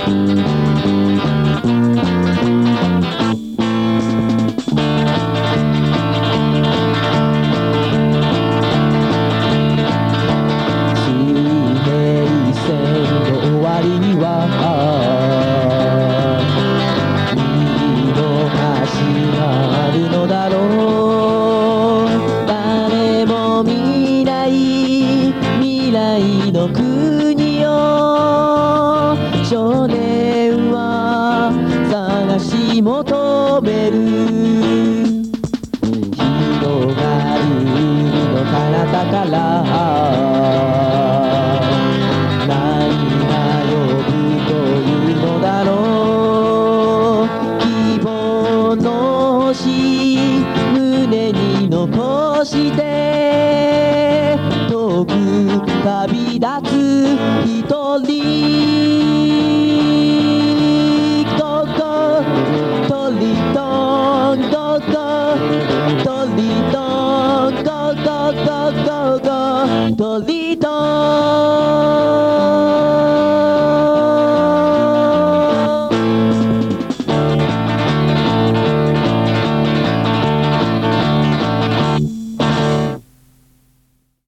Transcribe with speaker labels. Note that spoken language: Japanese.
Speaker 1: 少年は探し求める広がる海の彼方から何が呼ぶというのだろう希望の星胸に残して遠く旅立つ一人鳥と